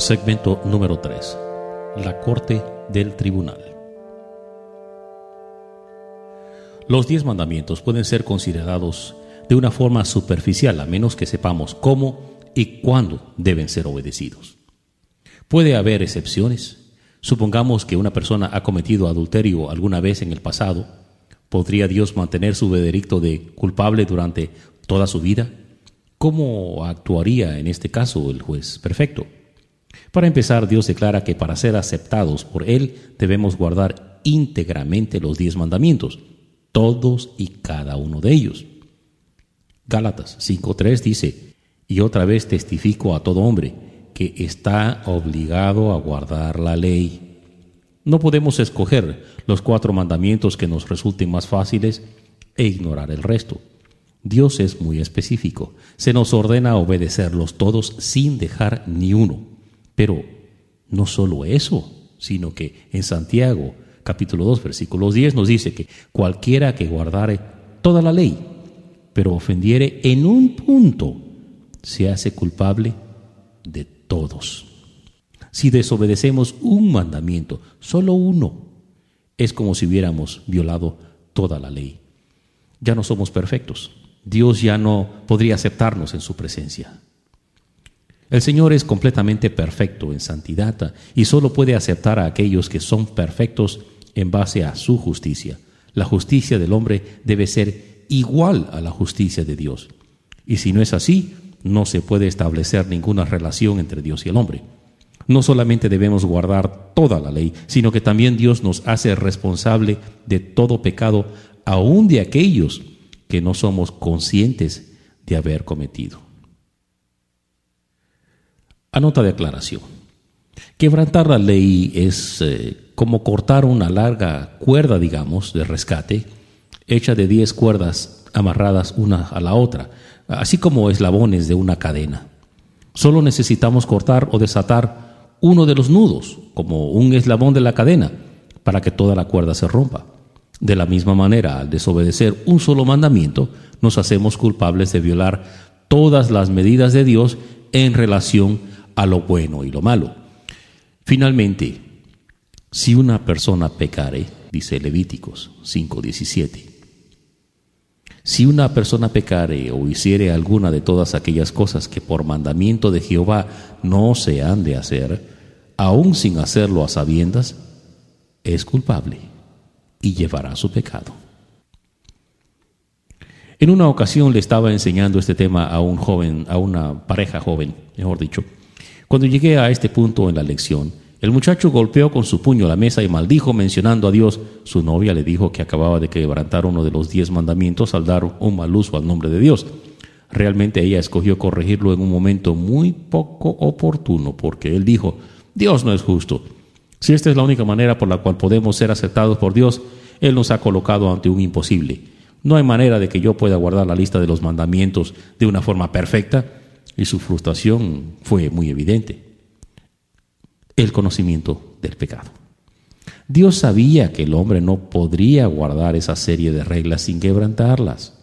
Segmento número 3. La Corte del Tribunal. Los 10 mandamientos pueden ser considerados de una forma superficial a menos que sepamos cómo y cuándo deben ser obedecidos. Puede haber excepciones. Supongamos que una persona ha cometido adulterio alguna vez en el pasado. ¿Podría Dios mantener su veredicto de culpable durante toda su vida? ¿Cómo actuaría en este caso el juez perfecto? Para empezar, Dios declara que para ser aceptados por Él debemos guardar íntegramente los 10 mandamientos, todos y cada uno de ellos. Gálatas 5:3 dice: y otra vez testifico a todo hombre que está obligado a guardar la ley. No podemos escoger los 4 mandamientos que nos resulten más fáciles e ignorar el resto. Dios es muy específico. Se nos ordena obedecerlos todos sin dejar ni uno. Pero no solo eso, sino que en Santiago, capítulo 2, versículos 10, nos dice que cualquiera que guardare toda la ley, pero ofendiere en un punto, se hace culpable de todos. Si desobedecemos un mandamiento, solo uno, es como si hubiéramos violado toda la ley. Ya no somos perfectos. Dios ya no podría aceptarnos en su presencia. El Señor es completamente perfecto en santidad y solo puede aceptar a aquellos que son perfectos en base a su justicia. La justicia del hombre debe ser igual a la justicia de Dios. Y si no es así, no se puede establecer ninguna relación entre Dios y el hombre. No solamente debemos guardar toda la ley, sino que también Dios nos hace responsable de todo pecado, aun de aquellos que no somos conscientes de haber cometido. A nota de aclaración. Quebrantar la ley es como cortar una larga cuerda, digamos, de rescate, hecha de 10 cuerdas amarradas una a la otra, así como eslabones de una cadena. Solo necesitamos cortar o desatar uno de los nudos, como un eslabón de la cadena, para que toda la cuerda se rompa. De la misma manera, al desobedecer un solo mandamiento, nos hacemos culpables de violar todas las medidas de Dios en relación a lo bueno y lo malo. Finalmente, si una persona pecare, dice Levíticos 5:17, si una persona pecare o hiciere alguna de todas aquellas cosas que por mandamiento de Jehová no se han de hacer, aun sin hacerlo a sabiendas, es culpable y llevará su pecado. En una ocasión le estaba enseñando este tema a una pareja joven, mejor dicho. Cuando llegué a este punto en la lección, el muchacho golpeó con su puño la mesa y maldijo mencionando a Dios. Su novia le dijo que acababa de quebrantar uno de los 10 mandamientos al dar un mal uso al nombre de Dios. Realmente ella escogió corregirlo en un momento muy poco oportuno, porque él dijo: Dios no es justo. Si esta es la única manera por la cual podemos ser aceptados por Dios, Él nos ha colocado ante un imposible. No hay manera de que yo pueda guardar la lista de los mandamientos de una forma perfecta. Y su frustración fue muy evidente. El conocimiento del pecado. Dios sabía que el hombre no podría guardar esa serie de reglas sin quebrantarlas.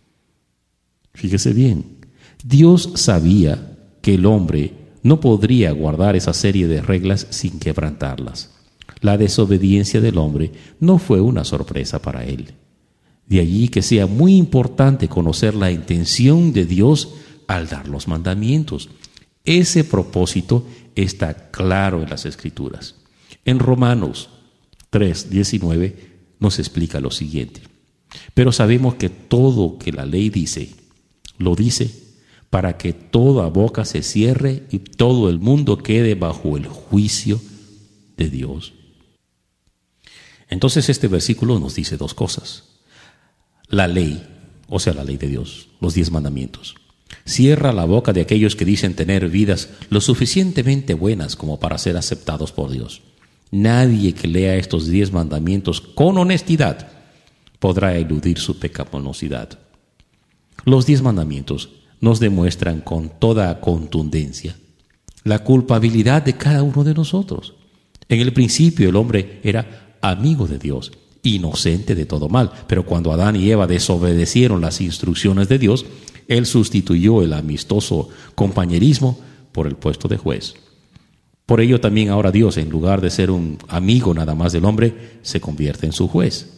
Fíjese bien, Dios sabía que el hombre no podría guardar esa serie de reglas sin quebrantarlas. La desobediencia del hombre no fue una sorpresa para él. De allí que sea muy importante conocer la intención de Dios al dar los mandamientos. Ese propósito está claro en las Escrituras. En Romanos 3:19 nos explica lo siguiente: pero sabemos que todo que la ley dice, lo dice para que toda boca se cierre y todo el mundo quede bajo el juicio de Dios. Entonces este versículo nos dice 2 cosas. La ley, o sea, la ley de Dios, los 10 mandamientos, cierra la boca de aquellos que dicen tener vidas lo suficientemente buenas como para ser aceptados por Dios. Nadie que lea estos 10 mandamientos con honestidad podrá eludir su pecaminosidad. Los 10 mandamientos nos demuestran con toda contundencia la culpabilidad de cada uno de nosotros. En el principio el hombre era amigo de Dios, inocente de todo mal, pero cuando Adán y Eva desobedecieron las instrucciones de Dios, Él sustituyó el amistoso compañerismo por el puesto de juez. Por ello también ahora Dios, en lugar de ser un amigo nada más del hombre, se convierte en su juez.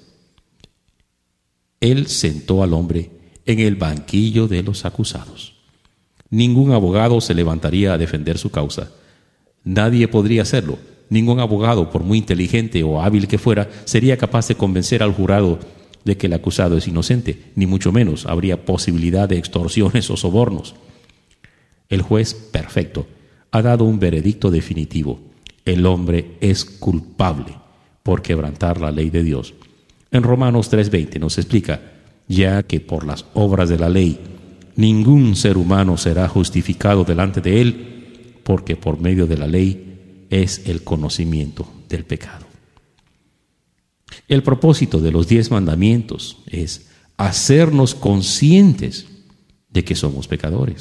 Él sentó al hombre en el banquillo de los acusados. Ningún abogado se levantaría a defender su causa. Nadie podría hacerlo. Ningún abogado, por muy inteligente o hábil que fuera, sería capaz de convencer al jurado de que el acusado es inocente, ni mucho menos habría posibilidad de extorsiones o sobornos. El juez perfecto ha dado un veredicto definitivo. El hombre es culpable por quebrantar la ley de Dios. En Romanos 3:20 nos explica, ya que por las obras de la ley ningún ser humano será justificado delante de él, porque por medio de la ley es el conocimiento del pecado. El propósito de los 10 mandamientos es hacernos conscientes de que somos pecadores.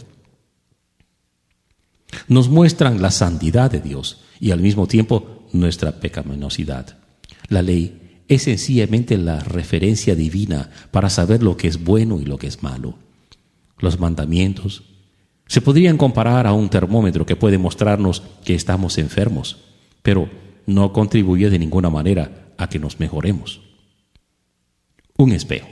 Nos muestran la santidad de Dios y al mismo tiempo nuestra pecaminosidad. La ley es sencillamente la referencia divina para saber lo que es bueno y lo que es malo. Los mandamientos se podrían comparar a un termómetro que puede mostrarnos que estamos enfermos, pero no contribuye de ninguna manera a que nos mejoremos. Un espejo.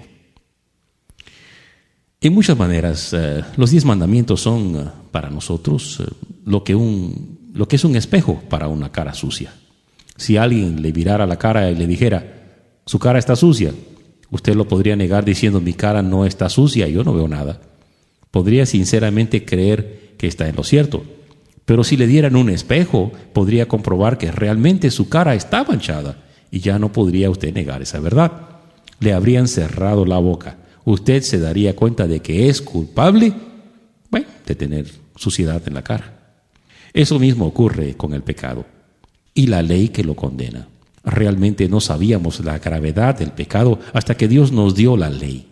En muchas maneras, los 10 mandamientos son para nosotros lo que es un espejo para una cara sucia. Si alguien le virara la cara y le dijera, su cara está sucia, usted lo podría negar diciendo, mi cara no está sucia, yo no veo nada. Podría sinceramente creer que está en lo cierto. Pero si le dieran un espejo, podría comprobar que realmente su cara está manchada y ya no podría usted negar esa verdad. Le habrían cerrado la boca. Usted se daría cuenta de que es culpable, de tener suciedad en la cara. Eso mismo ocurre con el pecado y la ley que lo condena. Realmente no sabíamos la gravedad del pecado hasta que Dios nos dio la ley,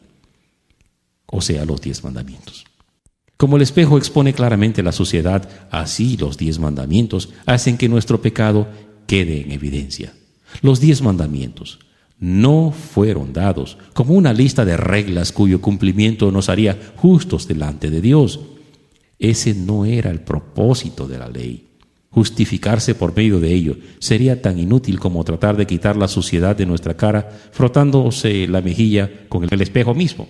o sea, los 10 mandamientos. Como el espejo expone claramente la suciedad, así los 10 mandamientos hacen que nuestro pecado quede en evidencia. Los 10 mandamientos no fueron dados como una lista de reglas cuyo cumplimiento nos haría justos delante de Dios. Ese no era el propósito de la ley. Justificarse por medio de ello sería tan inútil como tratar de quitar la suciedad de nuestra cara frotándose la mejilla con el espejo mismo.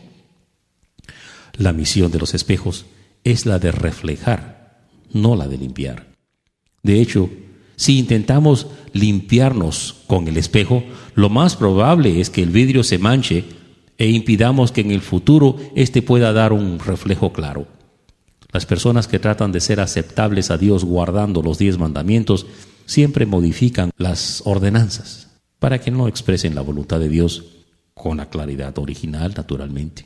La misión de los espejos es la de reflejar, no la de limpiar. De hecho, si intentamos limpiarnos con el espejo, lo más probable es que el vidrio se manche e impidamos que en el futuro éste pueda dar un reflejo claro. Las personas que tratan de ser aceptables a Dios guardando los 10 mandamientos siempre modifican las ordenanzas para que no expresen la voluntad de Dios con la claridad original, naturalmente.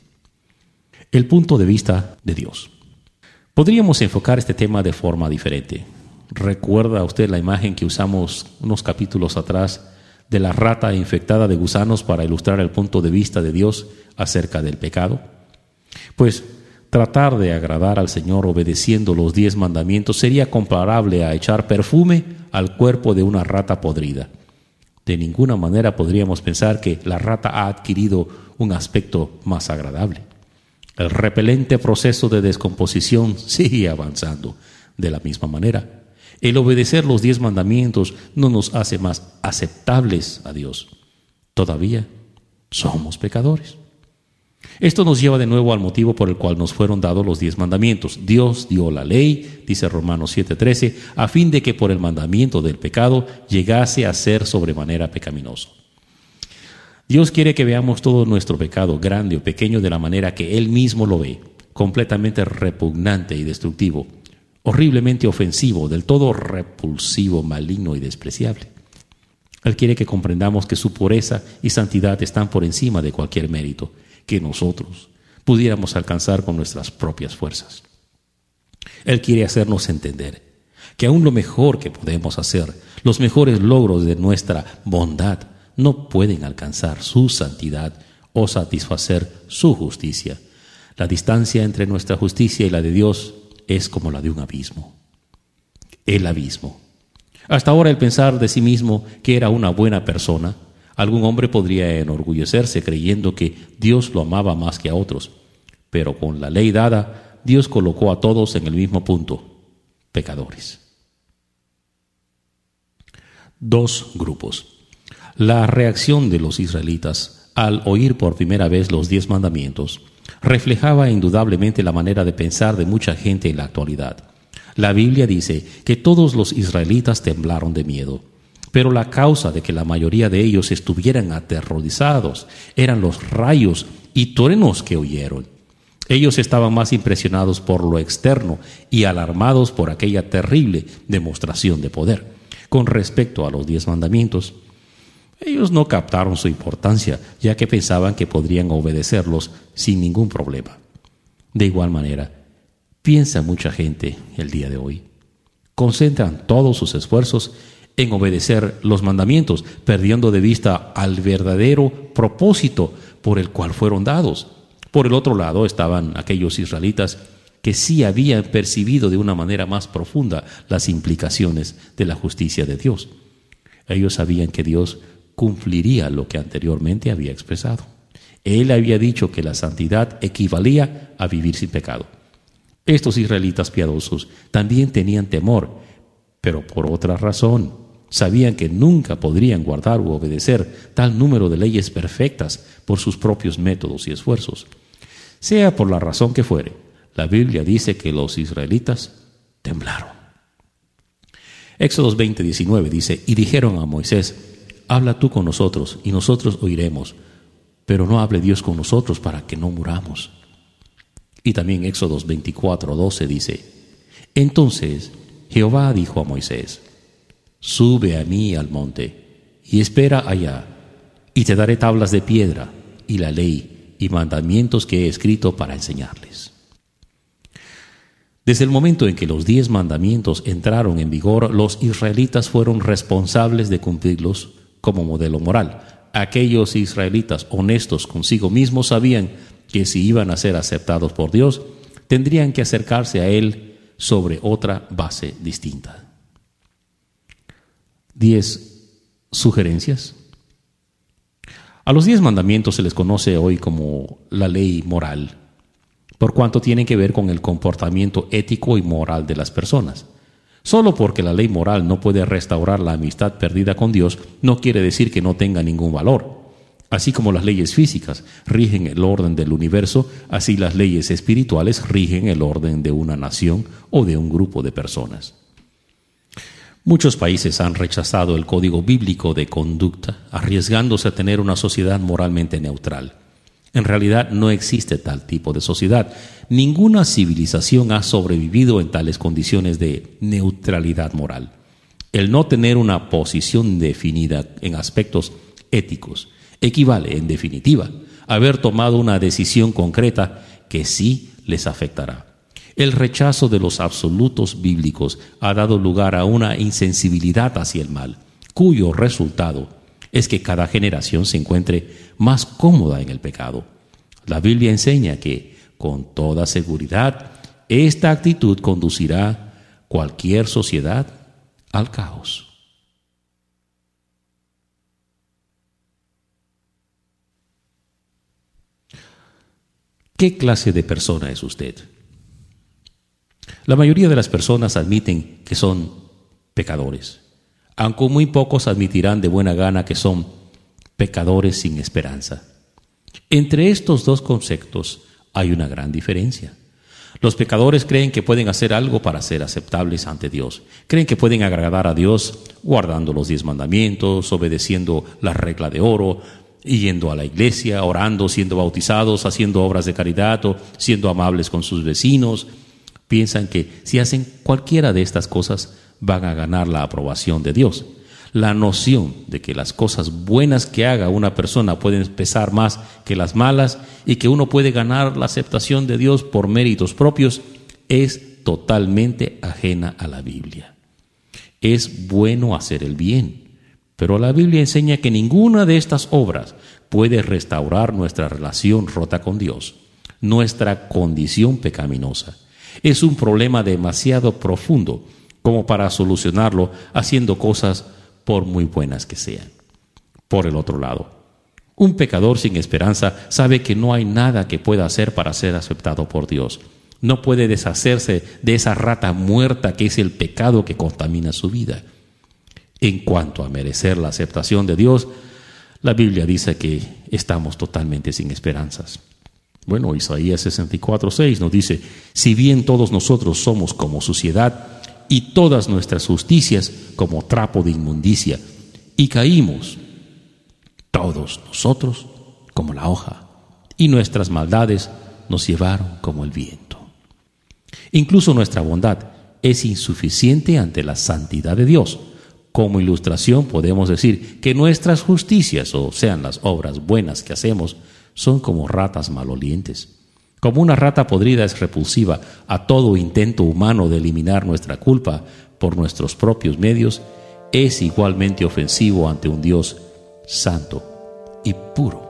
El punto de vista de Dios. Podríamos enfocar este tema de forma diferente. ¿Recuerda usted la imagen que usamos unos capítulos atrás de la rata infectada de gusanos para ilustrar el punto de vista de Dios acerca del pecado? Pues tratar de agradar al Señor obedeciendo los 10 mandamientos sería comparable a echar perfume al cuerpo de una rata podrida. De ninguna manera podríamos pensar que la rata ha adquirido un aspecto más agradable. El repelente proceso de descomposición sigue avanzando. De la misma manera, el obedecer los 10 mandamientos no nos hace más aceptables a Dios. Todavía somos pecadores. Esto nos lleva de nuevo al motivo por el cual nos fueron dados los 10 mandamientos. Dios dio la ley, dice Romanos 7:13, a fin de que por el mandamiento del pecado llegase a ser sobremanera pecaminoso. Dios quiere que veamos todo nuestro pecado, grande o pequeño, de la manera que Él mismo lo ve, completamente repugnante y destructivo, horriblemente ofensivo, del todo repulsivo, maligno y despreciable. Él quiere que comprendamos que su pureza y santidad están por encima de cualquier mérito que nosotros pudiéramos alcanzar con nuestras propias fuerzas. Él quiere hacernos entender que aún lo mejor que podemos hacer, los mejores logros de nuestra bondad, no pueden alcanzar su santidad o satisfacer su justicia. La distancia entre nuestra justicia y la de Dios es como la de un abismo. El abismo. Hasta ahora el pensar de sí mismo que era una buena persona, algún hombre podría enorgullecerse creyendo que Dios lo amaba más que a otros. Pero con la ley dada, Dios colocó a todos en el mismo punto, pecadores. Dos grupos. La reacción de los israelitas al oír por primera vez los 10 mandamientos reflejaba indudablemente la manera de pensar de mucha gente en la actualidad. La Biblia dice que todos los israelitas temblaron de miedo, pero la causa de que la mayoría de ellos estuvieran aterrorizados eran los rayos y truenos que oyeron. Ellos estaban más impresionados por lo externo y alarmados por aquella terrible demostración de poder. Con respecto a los 10 mandamientos, ellos no captaron su importancia, ya que pensaban que podrían obedecerlos sin ningún problema. De igual manera, piensa mucha gente el día de hoy. Concentran todos sus esfuerzos en obedecer los mandamientos, perdiendo de vista al verdadero propósito por el cual fueron dados. Por el otro lado estaban aquellos israelitas que sí habían percibido de una manera más profunda las implicaciones de la justicia de Dios. Ellos sabían que Dios cumpliría lo que anteriormente había expresado. Él había dicho que la santidad equivalía a vivir sin pecado. Estos israelitas piadosos también tenían temor, pero por otra razón. Sabían que nunca podrían guardar u obedecer tal número de leyes perfectas por sus propios métodos y esfuerzos. Sea por la razón que fuere, la Biblia dice que los israelitas temblaron. Éxodos 20:19 dice: y dijeron a Moisés: habla tú con nosotros y nosotros oiremos, pero no hable Dios con nosotros para que no muramos. Y también Éxodos 24:12 dice: entonces Jehová dijo a Moisés: sube a mí al monte y espera allá, y te daré tablas de piedra y la ley y mandamientos que he escrito para enseñarles. Desde el momento en que los 10 mandamientos entraron en vigor, los israelitas fueron responsables de cumplirlos como modelo moral. Aquellos israelitas honestos consigo mismos sabían que si iban a ser aceptados por Dios, tendrían que acercarse a Él sobre otra base distinta. 10 sugerencias. A los 10 mandamientos se les conoce hoy como la ley moral, por cuanto tienen que ver con el comportamiento ético y moral de las personas. Solo porque la ley moral no puede restaurar la amistad perdida con Dios, no quiere decir que no tenga ningún valor. Así como las leyes físicas rigen el orden del universo, así las leyes espirituales rigen el orden de una nación o de un grupo de personas. Muchos países han rechazado el código bíblico de conducta, arriesgándose a tener una sociedad moralmente neutral. En realidad no existe tal tipo de sociedad. Ninguna civilización ha sobrevivido en tales condiciones de neutralidad moral. El no tener una posición definida en aspectos éticos equivale, en definitiva, a haber tomado una decisión concreta que sí les afectará. El rechazo de los absolutos bíblicos ha dado lugar a una insensibilidad hacia el mal, cuyo resultado es que cada generación se encuentre más cómoda en el pecado. La Biblia enseña que, con toda seguridad, esta actitud conducirá cualquier sociedad al caos. ¿Qué clase de persona es usted? La mayoría de las personas admiten que son pecadores, aunque muy pocos admitirán de buena gana que son pecadores sin esperanza. Entre estos dos conceptos hay una gran diferencia. Los pecadores creen que pueden hacer algo para ser aceptables ante Dios. Creen que pueden agradar a Dios guardando los 10 mandamientos, obedeciendo la regla de oro, yendo a la iglesia, orando, siendo bautizados, haciendo obras de caridad o siendo amables con sus vecinos. Piensan que si hacen cualquiera de estas cosas van a ganar la aprobación de Dios. La noción de que las cosas buenas que haga una persona pueden pesar más que las malas y que uno puede ganar la aceptación de Dios por méritos propios es totalmente ajena a la Biblia. Es bueno hacer el bien, pero la Biblia enseña que ninguna de estas obras puede restaurar nuestra relación rota con Dios, nuestra condición pecaminosa. Es un problema demasiado profundo como para solucionarlo haciendo cosas por muy buenas que sean. Por el otro lado, un pecador sin esperanza sabe que no hay nada que pueda hacer para ser aceptado por Dios. No puede deshacerse de esa rata muerta que es el pecado que contamina su vida. En cuanto a merecer la aceptación de Dios, la Biblia dice que estamos totalmente sin esperanzas. Bueno, Isaías 64:6 nos dice: si bien todos nosotros somos como suciedad, y todas nuestras justicias como trapo de inmundicia, y caímos todos nosotros como la hoja, y nuestras maldades nos llevaron como el viento. Incluso nuestra bondad es insuficiente ante la santidad de Dios. Como ilustración podemos decir que nuestras justicias, o sean las obras buenas que hacemos, son como ratas malolientes. Como una rata podrida es repulsiva a todo intento humano de eliminar nuestra culpa por nuestros propios medios, es igualmente ofensivo ante un Dios santo y puro.